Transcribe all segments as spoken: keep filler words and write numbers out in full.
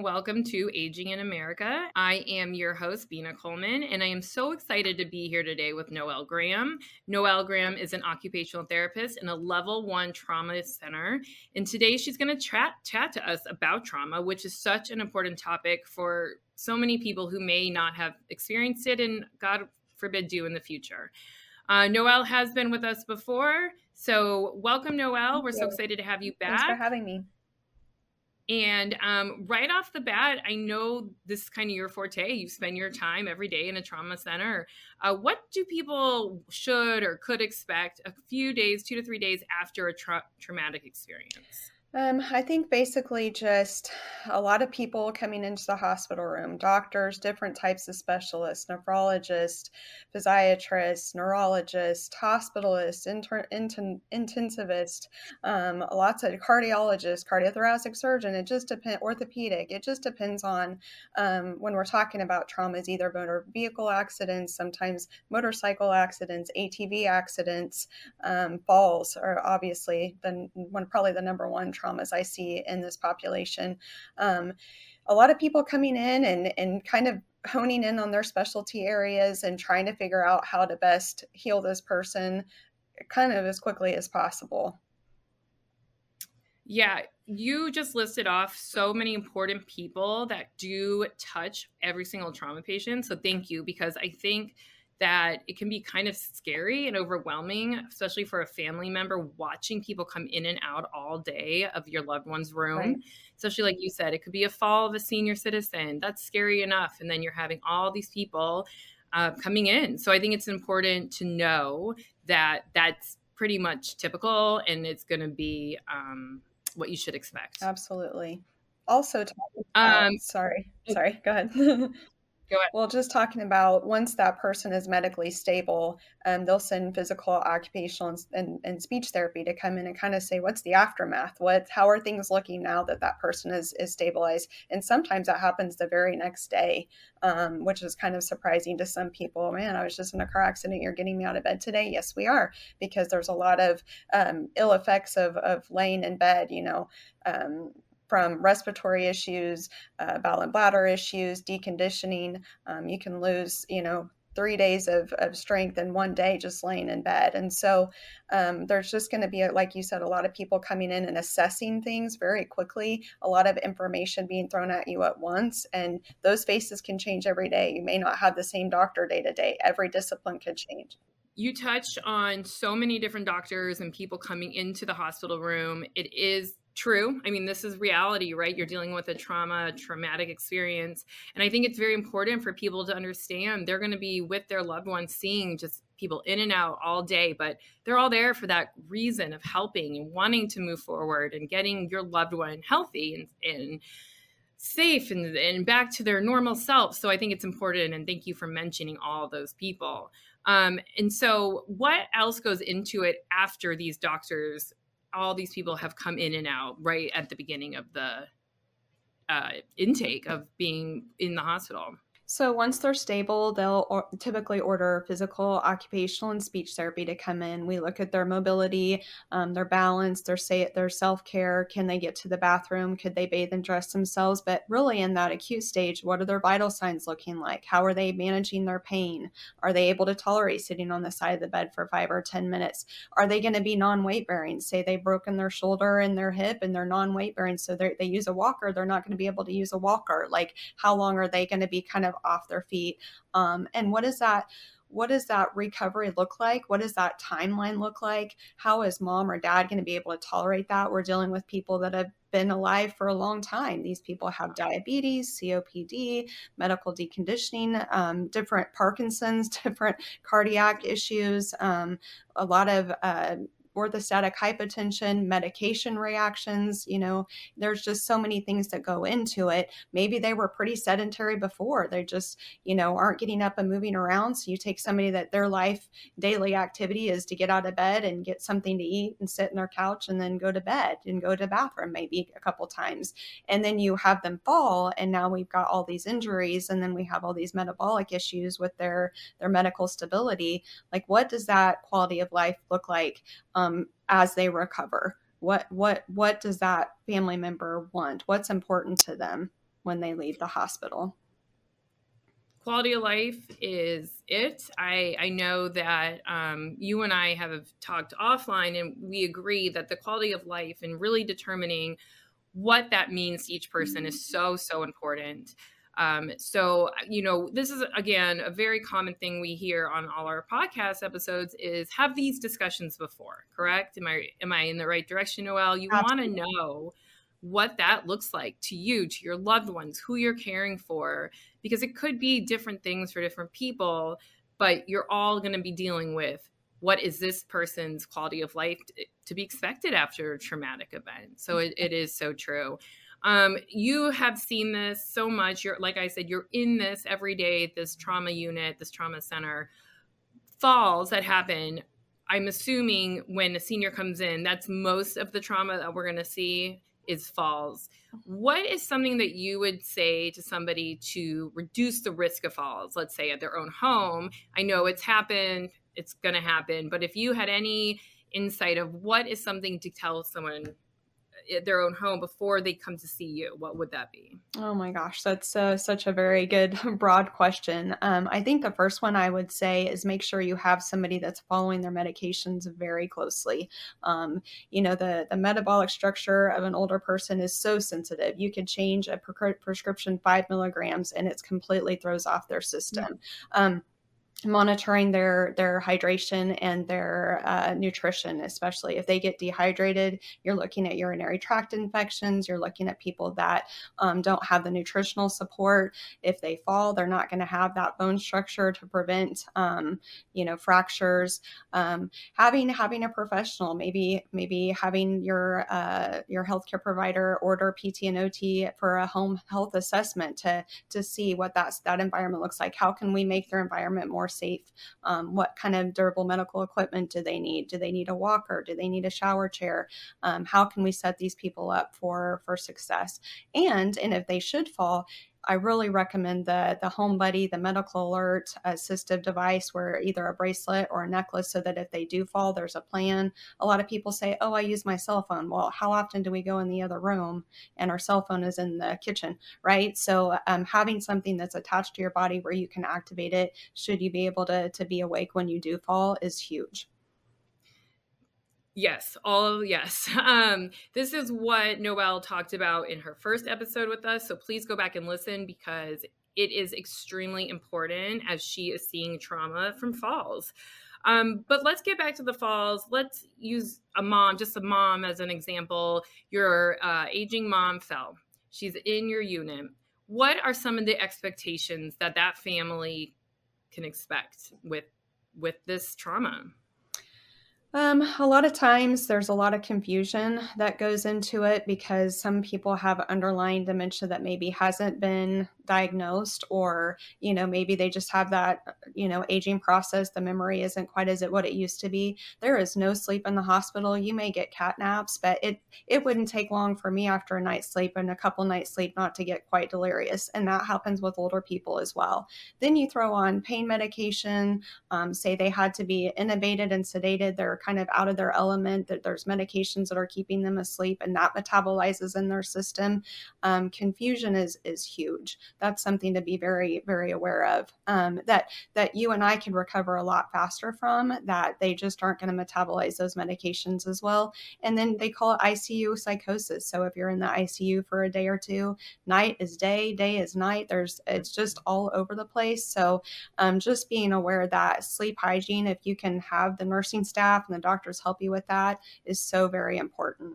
and welcome to Aging in America. I am your host, Bina Coleman, and I am so excited to be here today with Noelle Graham. Noelle Graham is an occupational therapist in a level one trauma center, and today she's going to chat, chat to us about trauma, which is such an important topic for so many people who may not have experienced it and, God forbid, do in the future. Uh, Noelle has been with us before, so welcome, Noelle. Thank We're you. so excited to have you back. Thanks for having me. And um, right off the bat, I know this is kind of your forte. You spend your time every day in a trauma center. Uh, what do people should or could expect a few days, two to three days after a tra- traumatic experience? Um, I think basically just a lot of people coming into the hospital room, doctors, different types of specialists, nephrologists, physiatrists, neurologists, hospitalists, inter- inten- intensivists, um, lots of cardiologists, cardiothoracic surgeon. It just depends, orthopedic. It just depends on um, when we're talking about traumas, either motor vehicle accidents, sometimes motorcycle accidents, A T V accidents, um, falls are obviously the one, probably the number one traumas I see in this population. Um, a lot of people coming in and, and kind of honing in on their specialty areas and trying to figure out how to best heal this person kind of as quickly as possible. Yeah, you just listed off so many important people that do touch every single trauma patient. So thank you, because I think that it can be kind of scary and overwhelming, especially for a family member, watching people come in and out all day of your loved one's room. Right. Especially like you said, it could be a fall of a senior citizen. That's scary enough. And then you're having all these people uh, coming in. So I think it's important to know that that's pretty much typical and it's going to be um, what you should expect. Absolutely. Also, talking about, um, sorry, sorry, go ahead. Go ahead. Well, just talking about once that person is medically stable, um, they'll send physical, occupational, and, and speech therapy to come in and kind of say, what's the aftermath? What, how are things looking now that that person is, is stabilized? And sometimes that happens the very next day, um, which is kind of surprising to some people. Man, I was just in a car accident. You're getting me out of bed today? Yes, we are, because there's a lot of um, ill effects of, of laying in bed, you know, um, from respiratory issues, uh, bowel and bladder issues, deconditioning. Um, you can lose, you know, three days of, of strength in one day just laying in bed. And so um, there's just going to be, like you said, a lot of people coming in and assessing things very quickly, a lot of information being thrown at you at once. And those faces can change every day. You may not have the same doctor day to day. Every discipline could change. You touched on so many different doctors and people coming into the hospital room. It is true. I mean, this is reality, right? You're dealing with a trauma, a traumatic experience. And I think it's very important for people to understand they're going to be with their loved ones, seeing just people in and out all day, but they're all there for that reason of helping and wanting to move forward and getting your loved one healthy and, and safe and, and back to their normal self. So I think it's important. And thank you for mentioning all those people. Um, and so what else goes into it after these doctors, all these people have come in and out right at the beginning of the uh, intake of being in the hospital? So once they're stable, they'll or- typically order physical, occupational, and speech therapy to come in. We look at their mobility, um, their balance, their say their self-care. Can they get to the bathroom? Could they bathe and dress themselves? But really in that acute stage, what are their vital signs looking like? How are they managing their pain? Are they able to tolerate sitting on the side of the bed for five or ten minutes? Are they going to be non-weight bearing? Say they've broken their shoulder and their hip and they're non-weight bearing, so they they use a walker. They're not going to be able to use a walker. Like, how long are they going to be kind of off their feet? Um, and what is that? What does that recovery look like? What does that timeline look like? How is mom or dad going to be able to tolerate that? We're dealing with people that have been alive for a long time. These people have diabetes, C O P D, medical deconditioning, um, different Parkinson's, different cardiac issues, um, a lot of uh, orthostatic hypotension, medication reactions. You know, there's just so many things that go into it. Maybe they were pretty sedentary before. They just, you know, aren't getting up and moving around. So you take somebody that their life daily activity is to get out of bed and get something to eat and sit in their couch and then go to bed and go to the bathroom maybe a couple times. And then you have them fall, and now we've got all these injuries, and then we have all these metabolic issues with their, their medical stability. Like, what does that quality of life look like Um, as they recover? What what what does that family member want? What's important to them? when they leave the hospital. Quality of life is it. I, I know that um, you and I have talked offline, and we agree that the quality of life and really determining what that means to each person is so, so important. Um, so, you know, this is, again, a very common thing we hear on all our podcast episodes is have these discussions before, correct? Am I, am I in the right direction, Noelle? You want to know what that looks like to you, to your loved ones, who you're caring for, because it could be different things for different people, but you're all going to be dealing with what is this person's quality of life to be expected after a traumatic event. So it, it is so true. Um, you have seen this so much. You're, like I said, you're in this every day at this trauma unit, this trauma center. Falls that happen, I'm assuming when a senior comes in, that's most of the trauma that we're going to see is falls. What is something that you would say to somebody to reduce the risk of falls, let's say at their own home? I know it's happened, it's going to happen, but if you had any insight of what is something to tell someone at their own home before they come to see you, what would that be? Oh my gosh, that's uh, such a very good broad question. Um, I think the first one I would say is make sure you have somebody that's following their medications very closely. Um, you know, the, the metabolic structure of an older person is so sensitive. You could change a pre- prescription five milligrams and it completely throws off their system. Yeah. Um, monitoring their their hydration and their uh, nutrition, especially if they get dehydrated. You're looking at urinary tract infections. You're looking at people that um, don't have the nutritional support. If they fall, they're not going to have that bone structure to prevent um, you know fractures. Um, having having a professional, maybe maybe having your uh, your healthcare provider order P T and O T for a home health assessment to to see what that that environment looks like. How can we make their environment more safe? Um, what kind of durable medical equipment do they need? Do they need a walker? Do they need a shower chair? Um, how can we set these people up for, for success? And, and if they should fall, I really recommend the, the Home Buddy, the medical alert assistive device, where either a bracelet or a necklace, so that if they do fall, there's a plan. A lot of people say, oh, I use my cell phone. Well, how often do we go in the other room and our cell phone is in the kitchen, right? So um, having something that's attached to your body where you can activate it, should you be able to, to be awake when you do fall, is huge. Yes, all yes. Um, this is what Noelle talked about in her first episode with us. So please go back and listen, because it is extremely important as she is seeing trauma from falls. Um, but let's get back to the falls. Let's use a mom, just a mom as an example. Your uh, aging mom fell. She's in your unit. What are some of the expectations that that family can expect with with this trauma? Um, a lot of times there's a lot of confusion that goes into it, because some people have underlying dementia that maybe hasn't been diagnosed, or, you know, maybe they just have that, you know, aging process. The memory isn't quite as it what it used to be. There is no sleep in the hospital. You may get cat naps, but it, it wouldn't take long for me after a night's sleep and a couple nights sleep not to get quite delirious. And that happens with older people as well. Then you throw on pain medication, um, say they had to be intubated and sedated. They're kind of out of their element, that there's medications that are keeping them asleep, and that metabolizes in their system. Um, confusion is is huge. That's something to be very, very aware of, um, that that you and I can recover a lot faster from, that they just aren't going to metabolize those medications as well. And then they call it I C U psychosis. So if you're in the I C U for a day or two, night is day, day is night. There's it's just all over the place. So um, just being aware that sleep hygiene, if you can have the nursing staff and the doctors help you with that, is so very important.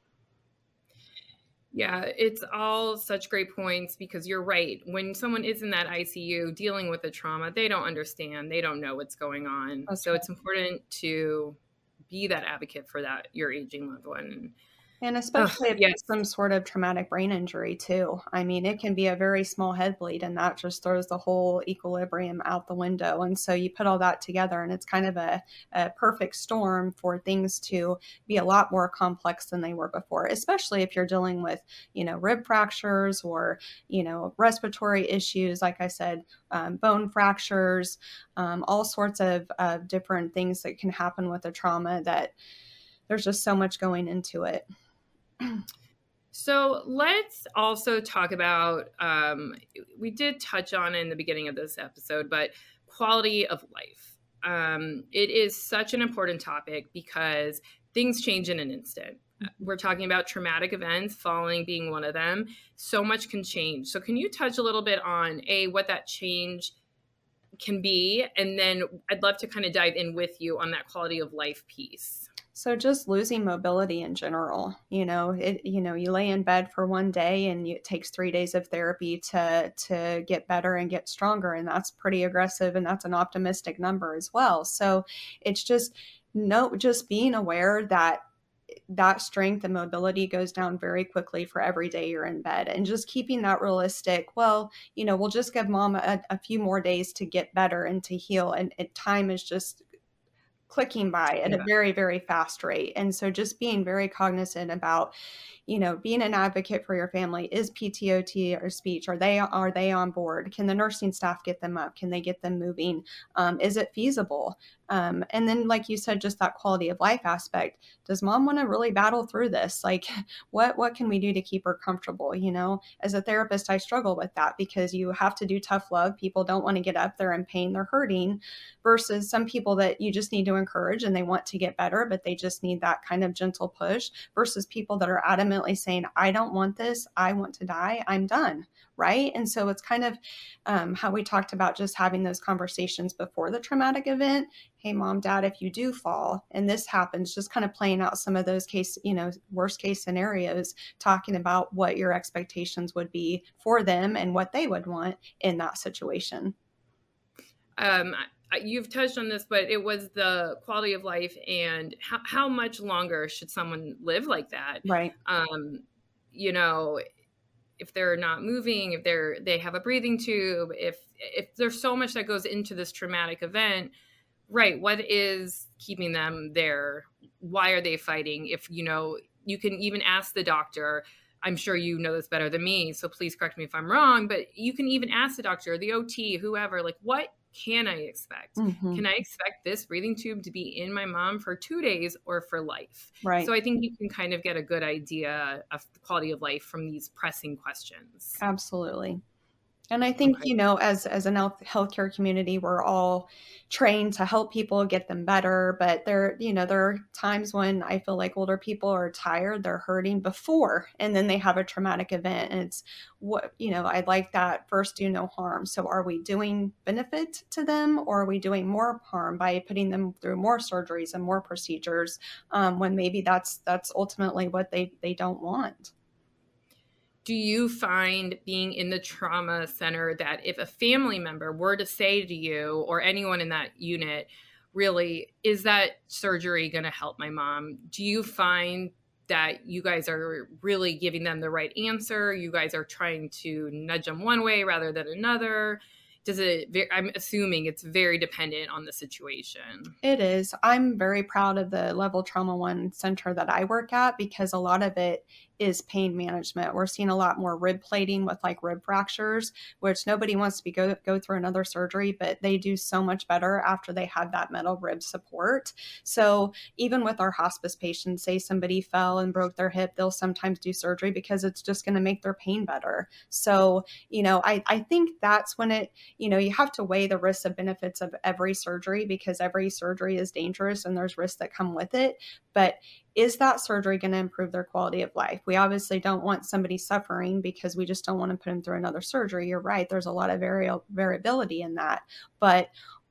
Yeah, it's all such great points, because you're right. When someone is in that I C U dealing with a trauma, they don't understand. They don't know what's going on. That's so right. It's important to be that advocate for that, your aging loved one. And especially oh, if yes. it's some sort of traumatic brain injury too. I mean, it can be a very small head bleed, and that just throws the whole equilibrium out the window. And so you put all that together, and it's kind of a, a perfect storm for things to be a lot more complex than they were before, especially if you're dealing with, you know, rib fractures or, you know, respiratory issues, like I said, um, bone fractures, um, all sorts of, of different things that can happen with a trauma, that there's just so much going into it. So let's also talk about, um, we did touch on it in the beginning of this episode, but quality of life. Um, it is such an important topic because things change in an instant. We're talking about traumatic events, falling being one of them. So much can change. So can you touch a little bit on, A, what that change can be? And then I'd love to kind of dive in with you on that quality of life piece. So just losing mobility in general, you know, it, you know, you lay in bed for one day and you, it takes three days of therapy to, to get better and get stronger. And that's pretty aggressive. And that's an optimistic number as well. So it's just, no, just being aware that that strength and mobility goes down very quickly for every day you're in bed, and just keeping that realistic. Well, you know, we'll just give mom a, a few more days to get better and to heal. And, and time is just clicking by at Yeah. a very, very fast rate. And so just being very cognizant about, you know, being an advocate for your family. Is P T O T or speech, are they, are they on board? Can the nursing staff get them up? Can they get them moving? Um, is it feasible? Um, and then, like you said, just that quality of life aspect. Does mom want to really battle through this? Like, what, what can we do to keep her comfortable? You know, as a therapist, I struggle with that because you have to do tough love. People don't want to get up, they're in pain, they're hurting, versus some people that you just need to encourage and they want to get better, but they just need that kind of gentle push, versus people that are adamantly saying, I don't want this, I want to die, I'm done. Right. And so it's kind of um, how we talked about just having those conversations before the traumatic event. Hey, mom, dad, if you do fall and this happens, just kind of playing out some of those case, you know, worst case scenarios, talking about what your expectations would be for them and what they would want in that situation. Um, you've touched on this, but it was the quality of life and how, how much longer should someone live like that? Right. Um, you know, if they're not moving, if they're, they have a breathing tube, if, if there's so much that goes into this traumatic event, right. What is keeping them there? Why are they fighting? If, you know, you can even ask the doctor, I'm sure you know this better than me, so please correct me if I'm wrong, but you can even ask the doctor, the O T, whoever, like, what can I expect? Mm-hmm. Can I expect this breathing tube to be in my mom for two days or for life? Right. So I think you can kind of get a good idea of the quality of life from these pressing questions. Absolutely. And I think, okay. you know, as, as an health, healthcare community, we're all trained to help people get them better. But there, you know, there are times when I feel like older people are tired, they're hurting before, and then they have a traumatic event. And it's what, you know, I like that first do no harm. So are we doing benefit to them, or are we doing more harm by putting them through more surgeries and more procedures um, when maybe that's, that's ultimately what they, they don't want? Do you find being in the trauma center that if a family member were to say to you or anyone in that unit, really, is that surgery going to help my mom? Do you find that you guys are really giving them the right answer? You guys are trying to nudge them one way rather than another? Does it, I'm assuming it's very dependent on the situation. It is. I'm very proud of the Level Trauma One center that I work at because a lot of it is pain management. We're seeing a lot more rib plating with like rib fractures, which nobody wants to be go, go through another surgery, but they do so much better after they had that metal rib support. So even with our hospice patients, say somebody fell and broke their hip, they'll sometimes do surgery because it's just going to make their pain better. So, you know, I, I think that's when it, you know, you have to weigh the risks and benefits of every surgery because every surgery is dangerous and there's risks that come with it. But is that surgery going to improve their quality of life? We obviously don't want somebody suffering because we just don't want to put them through another surgery. You're right. There's a lot of vari- variability in that. But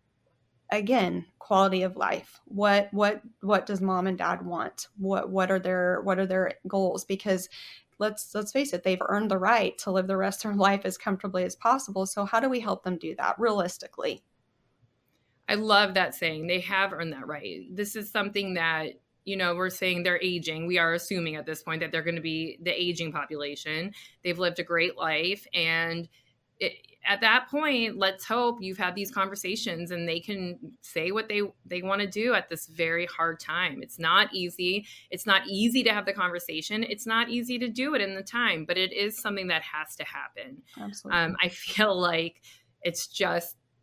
again, quality of life. What what what does mom and dad want? What what are their what are their goals? Because let's let's face it, they've earned the right to live the rest of their life as comfortably as possible. So how do we help them do that realistically? I love that saying. They have earned that right. This is something that, you know, we're saying they're aging. We are assuming at this point that they're going to be the aging population. They've lived a great life. And it, at that point, let's hope you've had these conversations and they can say what they, they want to do at this very hard time. It's not easy. It's not easy to have the conversation. It's not easy to do it in the time, but it is something that has to happen. Absolutely. Um, I feel like it's just,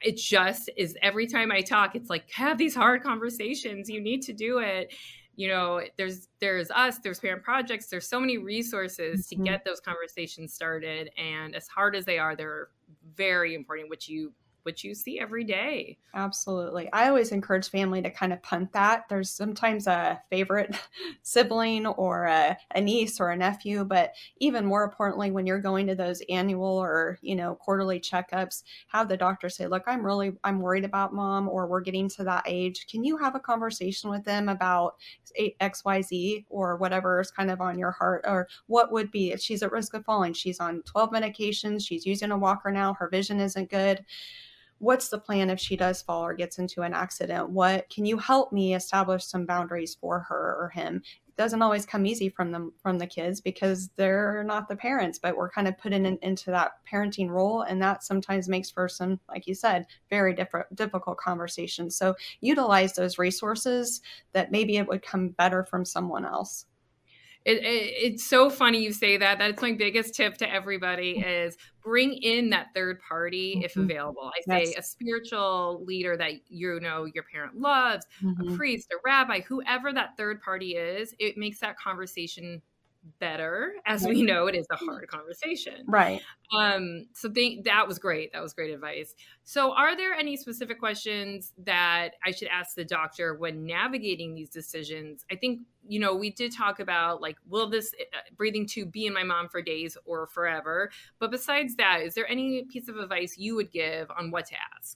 it just is every time I talk, it's like, have these hard conversations. You need to do it. You know, there's, there's us, there's Parent Projects, there's so many resources to Mhm. get those conversations started. And as hard as they are, they're very important, which you, which you see every day. Absolutely. I always encourage family to kind of punt that. There's sometimes a favorite sibling or a, a niece or a nephew, but even more importantly, when you're going to those annual or, you know, quarterly checkups, have the doctor say, look, I'm really, I'm worried about mom, or we're getting to that age. Can you have a conversation with them about X Y Z or whatever is kind of on your heart, or what would be if she's at risk of falling? She's on twelve medications. She's using a walker now. Her vision isn't good. What's the plan if she does fall or gets into an accident? What can you help me establish some boundaries for her or him? It doesn't always come easy from them, from the kids, because they're not the parents, but we're kind of put in, into that parenting role. And that sometimes makes for some, like you said, very different, difficult conversations. So utilize those resources that maybe it would come better from someone else. It, it, it's so funny you say that. That's my biggest tip to everybody is bring in that third party if Mm-hmm. available. I say Yes. a spiritual leader that you know your parent loves, Mm-hmm. a priest, a rabbi, whoever that third party is. It makes that conversation better. As we know, it is a hard conversation. Right. Um, so think that was great. That was great advice. So are there any specific questions that I should ask the doctor when navigating these decisions? I think, you know, we did talk about like, will this breathing tube be in my mom for days or forever? But besides that, is there any piece of advice you would give on what to ask?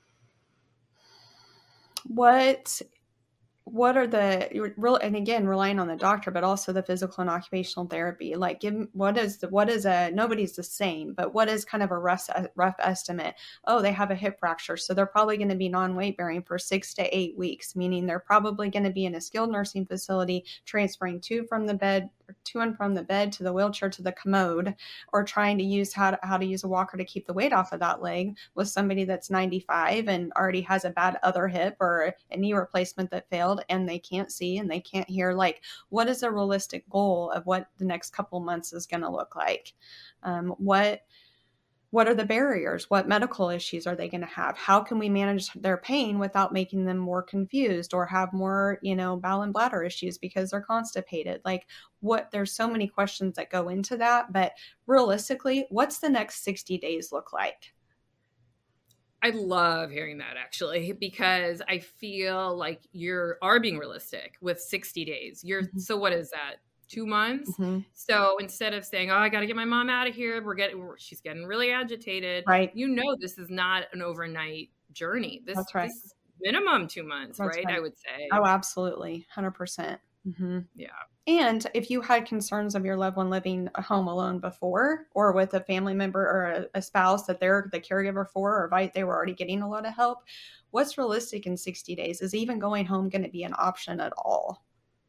What what are the real, and again, relying on the doctor, but also the physical and occupational therapy, like give what is the, what is a, nobody's the same, but what is kind of a rough, rough estimate? Oh, they have a hip fracture. So they're probably going to be non-weight bearing for six to eight weeks, meaning they're probably going to be in a skilled nursing facility, transferring to from the bed to and from the bed to the wheelchair to the commode, or trying to use how to, how to use a walker to keep the weight off of that leg with somebody that's ninety-five and already has a bad other hip or a knee replacement that failed, and they can't see and they can't hear. Like, what is a realistic goal of what the next couple months is going to look like? Um, what What are the barriers? What medical issues are they going to have? How can we manage their pain without making them more confused or have more, you know, bowel and bladder issues because they're constipated? Like, what, there's so many questions that go into that, but realistically, what's the next sixty days look like? I love hearing that actually, because I feel like you are being realistic with sixty days. You're, mm-hmm. So what is that? Two months. Mm-hmm. So instead of saying, oh, I got to get my mom out of here. We're getting, we're, she's getting really agitated. Right. You know, this is not an overnight journey. This, That's right. This is minimum two months, right? right? I would say. Oh, absolutely. one hundred percent. Mm-hmm. Yeah. And if you had concerns of your loved one living home alone before, or with a family member or a, a spouse that they're the caregiver for, or they were already getting a lot of help, what's realistic in sixty days? Is even going home going to be an option at all?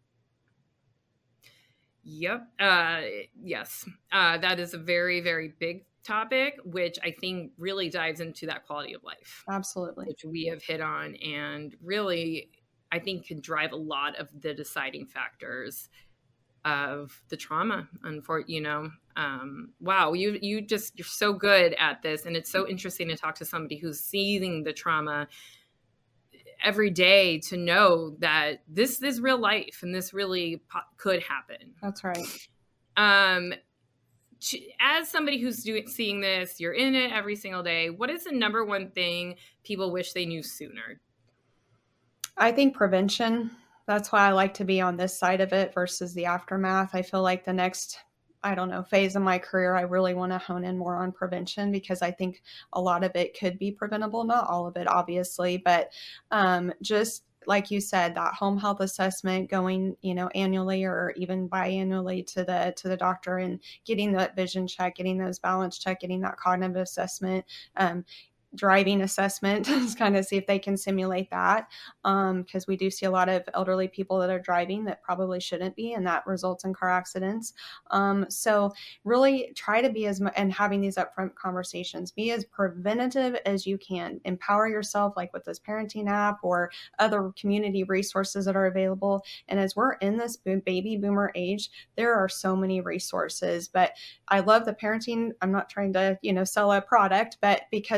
Yep. Uh, yes. Uh, that is a very, very big topic, which I think really dives into that quality of life. Absolutely. Which we have hit on, and really, I think can drive a lot of the deciding factors of the trauma. Unfortunately, you know, um, wow, you, you just, you're so good at this. And it's so interesting to talk to somebody who's seeing the trauma every day to know that this is real life and this really po- could happen. That's right. Um, as somebody who's doing, seeing this, you're in it every single day. What is the number one thing people wish they knew sooner? I think prevention. That's why I like to be on this side of it versus the aftermath. I feel like the next, I don't know, phase of my career, I really want to hone in more on prevention, because I think a lot of it could be preventable. Not all of it, obviously, but um, just like you said, that home health assessment, going, you know, annually or even biannually to the, to the doctor and getting that vision check, getting those balance check, getting that cognitive assessment, um, driving assessment to kind of see if they can simulate that. Um, because we do see a lot of elderly people that are driving that probably shouldn't be, and that results in car accidents. Um, so really try to be as much, and having these upfront conversations, be as preventative as you can. Empower yourself, like with this parenting app or other community resources that are available. And as we're in this baby boomer age, there are so many resources, but I love the parenting. I'm not trying to, you know, sell a product, but because it's all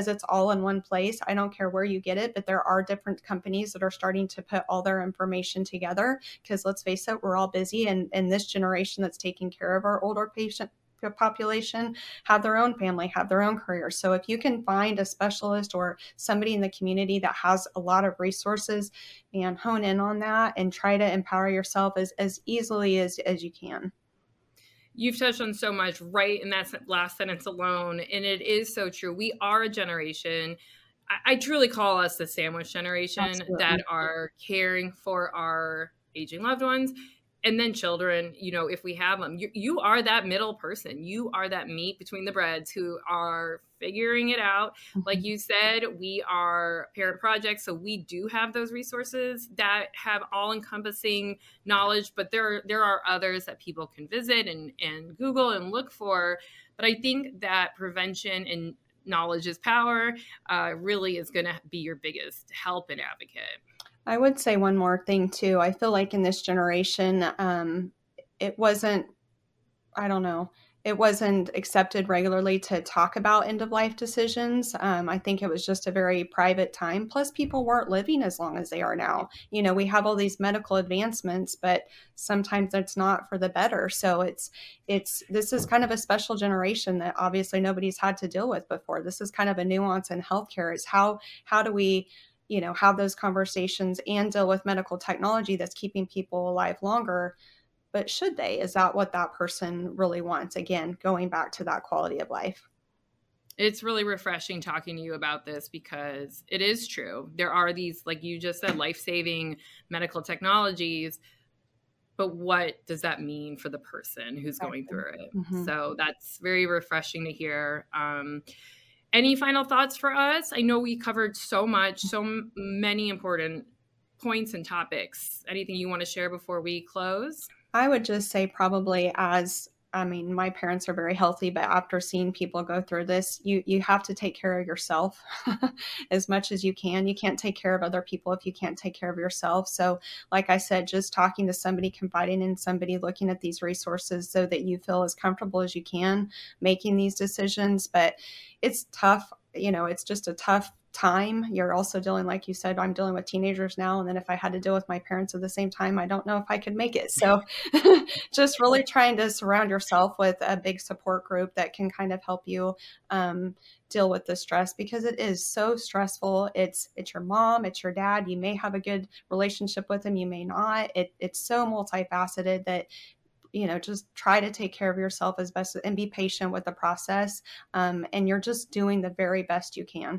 all in one place. I don't care where you get it, but there are different companies that are starting to put all their information together, because let's face it, we're all busy, and, and this generation that's taking care of our older patient population have their own family, have their own career. So if you can find a specialist or somebody in the community that has a lot of resources, and hone in on that and try to empower yourself as, as easily as, as you can. You've touched on so much right in that last sentence alone, and it is so true. We are a generation, I, I truly call us the sandwich generation, Absolutely. That are caring for our aging loved ones. And then children, you know, if we have them, you, you are that middle person. You are that meat between the breads who are figuring it out. Mm-hmm. Like you said, we are parent projects. So we do have those resources that have all encompassing knowledge, but there, there are others that people can visit and, and Google and look for. But I think that prevention and knowledge is power uh, really is going to be your biggest help and advocate. I would say one more thing too. I feel like in this generation, um, it wasn't, I don't know, it wasn't accepted regularly to talk about end of life decisions. Um, I think it was just a very private time. Plus, people weren't living as long as they are now. You know, we have all these medical advancements, but sometimes it's not for the better. So it's, it's, this is kind of a special generation that obviously nobody's had to deal with before. This is kind of a nuance in healthcare, is how, how do we, you know, have those conversations and deal with medical technology that's keeping people alive longer. But should they? Is that what that person really wants? Again, going back to that quality of life. It's really refreshing talking to you about this, because it is true. There are these, like you just said, life-saving medical technologies, but what does that mean for the person who's going through it? Mm-hmm. So that's very refreshing to hear. Um, Any final thoughts for us? I know we covered so much, so m- many important points and topics. Anything you want to share before we close? I would just say probably as, I mean, my parents are very healthy, but after seeing people go through this, you, you have to take care of yourself as much as you can. You can't take care of other people if you can't take care of yourself. So like I said, just talking to somebody, confiding in somebody, looking at these resources so that you feel as comfortable as you can making these decisions. But it's tough. You know, it's just a tough time. You're also dealing, like you said, I'm dealing with teenagers now. And then if I had to deal with my parents at the same time, I don't know if I could make it. So just really trying to surround yourself with a big support group that can kind of help you um, deal with the stress, because it is so stressful. It's, it's your mom, it's your dad. You may have a good relationship with them. You may not. It, it's so multifaceted that, you know, just try to take care of yourself as best and be patient with the process. Um, and you're just doing the very best you can.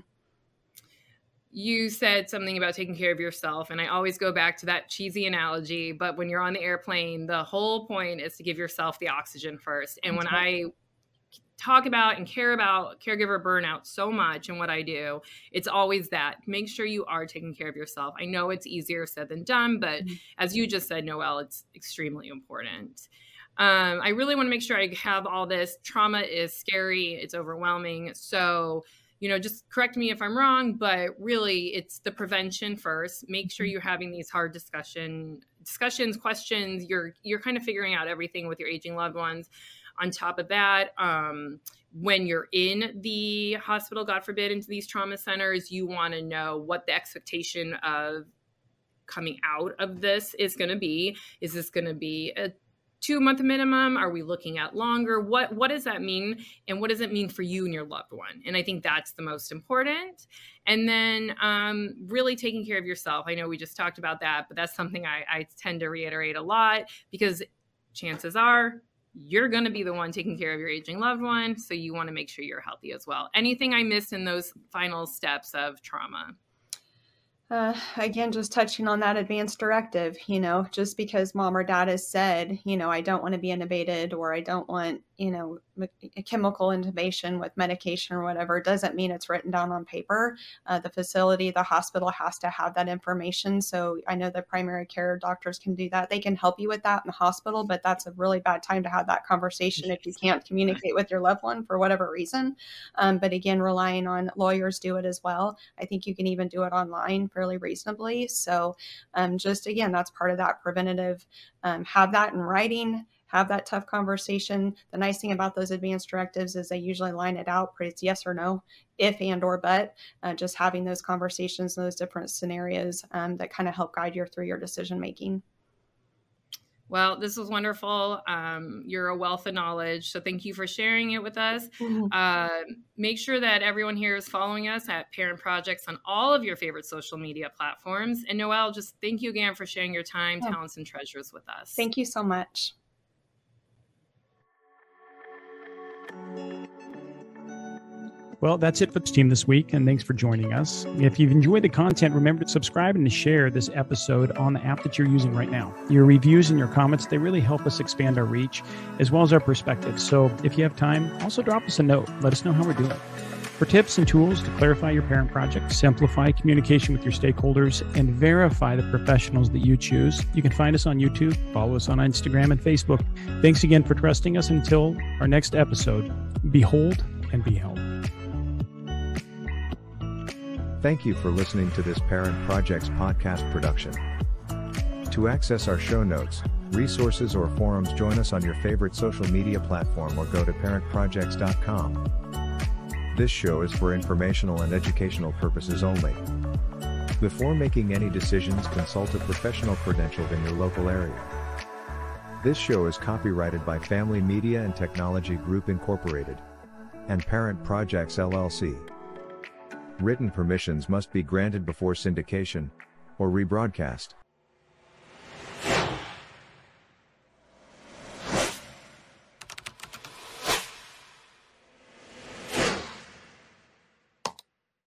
You said something about taking care of yourself, and I always go back to that cheesy analogy, but when you're on the airplane, the whole point is to give yourself the oxygen first. And when I talk about and care about caregiver burnout so much in what I do, it's always that. Make sure you are taking care of yourself. I know it's easier said than done, but mm-hmm. as you just said, Noelle, it's extremely important. Um, I really want to make sure I have all this. Trauma is scary. It's overwhelming. So you know, just correct me if I'm wrong, but really it's the prevention first. Make sure you're having these hard discussion discussions, questions. You're, you're kind of figuring out everything with your aging loved ones. On top of that, um, when you're in the hospital, God forbid, into these trauma centers, you want to know what the expectation of coming out of this is going to be. Is this going to be a two month minimum? Are we looking at longer? What, what does that mean? And what does it mean for you and your loved one? And I think that's the most important. And then um, really taking care of yourself. I know we just talked about that, but that's something I, I tend to reiterate a lot, because chances are you're going to be the one taking care of your aging loved one. So you want to make sure you're healthy as well. Anything I missed in those final steps of trauma? Uh, again, just touching on that advanced directive, you know, just because mom or dad has said, you know, I don't want to be intubated, or I don't want, you know, me- chemical intubation with medication or whatever, doesn't mean it's written down on paper. Uh, the facility, the hospital has to have that information. So I know the primary care doctors can do that. They can help you with that in the hospital, but that's a really bad time to have that conversation if you can't communicate with your loved one for whatever reason. Um, but again, relying on lawyers do it as well. I think you can even do it online fairly reasonably. So um, just, again, that's part of that preventative, um, have that in writing, have that tough conversation. The nice thing about those advanced directives is they usually line it out, but it's yes or no, if and or but, uh, just having those conversations, those different scenarios um, that kind of help guide your through your decision making. Well, this was wonderful. Um, you're a wealth of knowledge, so thank you for sharing it with us. Mm-hmm. Uh, make sure that everyone here is following us at Parent Projects on all of your favorite social media platforms. And Noelle, just thank you again for sharing your time, oh. talents, and treasures with us. Thank you so much. Well, that's it for the team this week, and thanks for joining us. If you've enjoyed the content, remember to subscribe and to share this episode on the app that you're using right now. Your reviews and your comments, they really help us expand our reach as well as our perspective. So if you have time, also drop us a note. Let us know how we're doing. For tips and tools to clarify your parent project, simplify communication with your stakeholders, and verify the professionals that you choose, you can find us on YouTube, follow us on Instagram and Facebook. Thanks again for trusting us. Until our next episode, behold and be held. Thank you for listening to this Parent Projects podcast production. To access our show notes, resources, or forums, join us on your favorite social media platform or go to parent projects dot com. This show is for informational and educational purposes only. Before making any decisions, consult a professional credentialed in your local area. This show is copyrighted by Family Media and Technology Group Incorporated and Parent Projects L L C. Written permissions must be granted before syndication or rebroadcast.